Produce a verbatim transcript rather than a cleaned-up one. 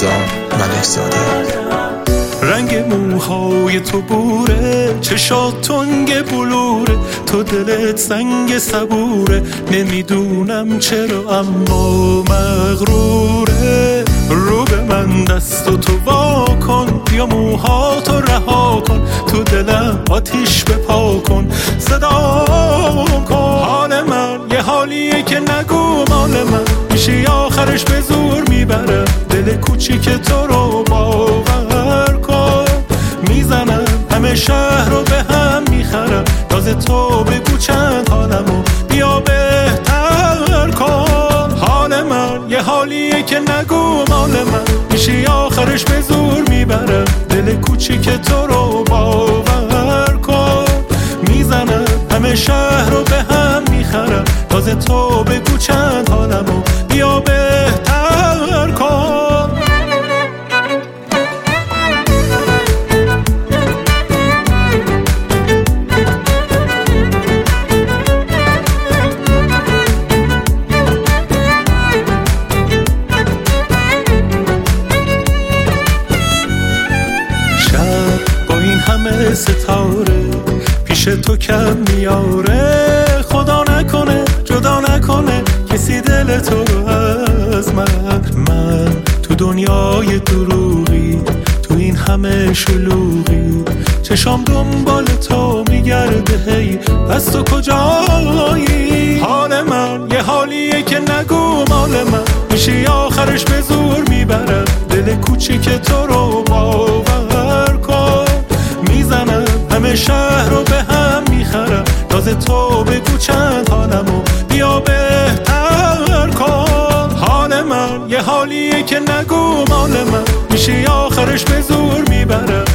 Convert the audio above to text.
رضا ملک‌زاده. رنگ موهای تو بوره، چشات تنگ بلوره، تو دلت سنگ صبوره، نمیدونم چرا اما مغروره. رو به من دست و تو وا کن، یا موهاتو رها کن، تو دلم آتیش بپا کن، صدا کن. حال من یه حالیه که نگو مال من، میشه آخرش به زور میبره دل کوچیک تو رو باور کن. میزنم همه شهر رو به هم میخرم، تازه تو بگو چند حالمو بیا بهتر کن. حال من یه حالیه که نگو مال من، میشه آخرش به زور میبره دل کوچیک تو رو باور کن. میزنم همه شهر رو به هم میخرم، تازه تو بگو چند حالمو بیا بهتر کن. همه ستاره پیش تو کم میاره، خدا نکنه جدا نکنه کسی دل تو از من. من تو دنیای دروغی، تو این همه شلوغی، چشام دنبال تو میگرده، هی پس تو کجایی؟ حال من یه حالیه که نگو مال من، میشه آخرش به زور میبرم دل کوچیک تو رو باور کن. میزنم همه شهر رو به هم میخرم، تازه تو بگو چند حالمو بیا بهتر کن. حال من یه حالیه که نگو مال من، میشه آخرش به زور میبرم